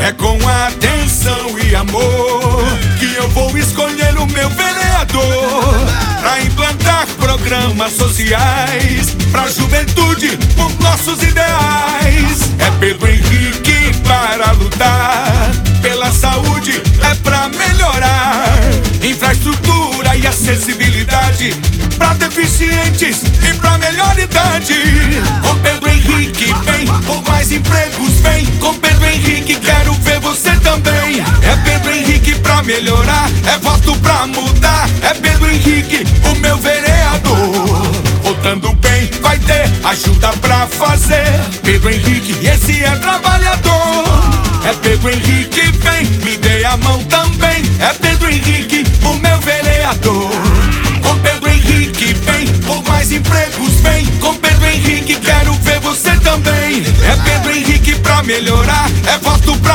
É com atenção e amor que eu vou escolher o meu vereador pra implantar programas sociais pra juventude, por nossos ideais. É Pedro Henrique para lutar pela saúde, é pra melhorar infraestrutura e acessibilidade pra deficientes e pra melhor idade. Com Pedro Henrique vem, por mais empregos vem. Com Pedro Henrique quero ver você também. É Pedro Henrique pra melhorar, é voto pra mudar. É Pedro Henrique, o meu vereador. Votando bem vai ter ajuda pra fazer. Pedro Henrique, esse é trabalhador. É Pedro Henrique vem, me dê a mão também. É Pedro Henrique, o meu vereador. Com Pedro Henrique vem, por mais empregos vem. Com Pedro Henrique quero ver você também. É Pedro Henrique pra melhorar, é voto